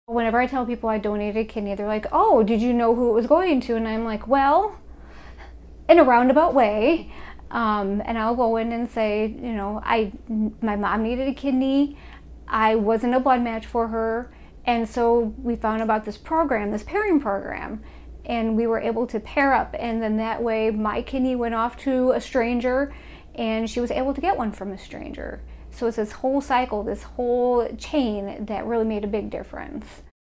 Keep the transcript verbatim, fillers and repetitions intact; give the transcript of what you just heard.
Whenever I tell people I donated a kidney, they're like, oh, did you know who it was going to? And I'm like, well, in a roundabout way. Um, and I'll go in and say, you know, I, my mom needed a kidney. I wasn't a blood match for her. And so we found about this program, this pairing program. And we were able to pair up. And then that way my kidney went off to a stranger and she was able to get one from a stranger. So it's this whole cycle, this whole chain that really made a big difference.